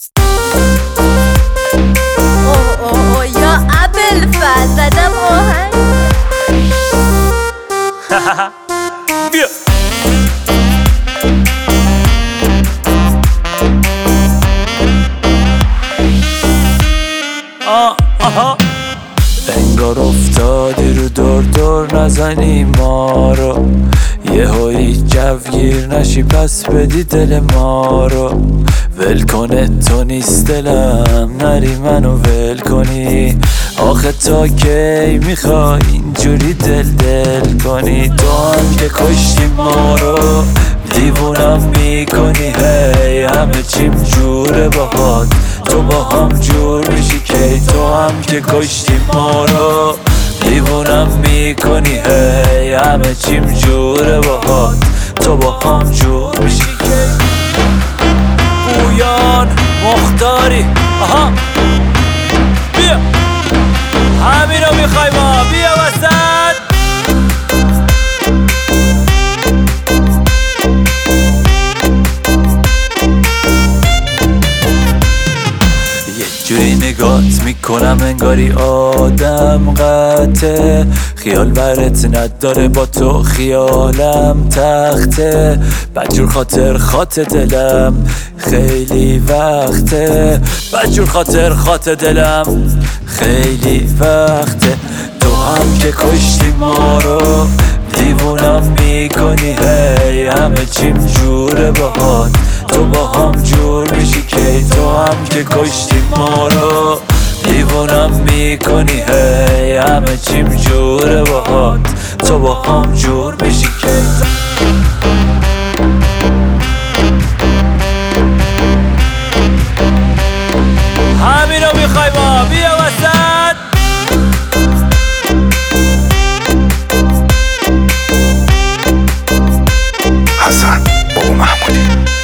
اوه یا ابوالفضل زدم آهنگ. بیا آها انگار افتادی رو دور دور نزنی ما رو، یهویی جوگیر نشی پس بدی دل ما رو. ول کنه تو نیست دلم نری منو ول کنی، آخه تا کی میخوای اینجوری دل کنی؟ تو هم که کشتی ما رو دیوونم میکنی، هی همه چیم جوره باهات تو با هم جور میشی کی؟ تو هم که کشتی ما رو دیوونم میکنی، هی همه چیم جوره باهات تو با هم جور میشی کی؟ پویان مختاری آها بیا همین رو میخوای ما بیا وسط. یه جوری نگات میکنم انگاری آدم قطعه، خیال برت نداره با تو خیالم تخته، بدجور خاطر دلم خیلی وقته، بدجور خاطر دلم خیلی وقته. تو هم که کشتی ما رو دیوونم میکنی، هی همه چیم جوره باهات تو با هم جور میشی کی؟ تو هم که کشتی ما رو دیوونم میکنی، هی همه چیم جوره باهات تو با هم جور میشی کی؟ همین رو میخوای ما بیا وسط. حسن بابا محمودی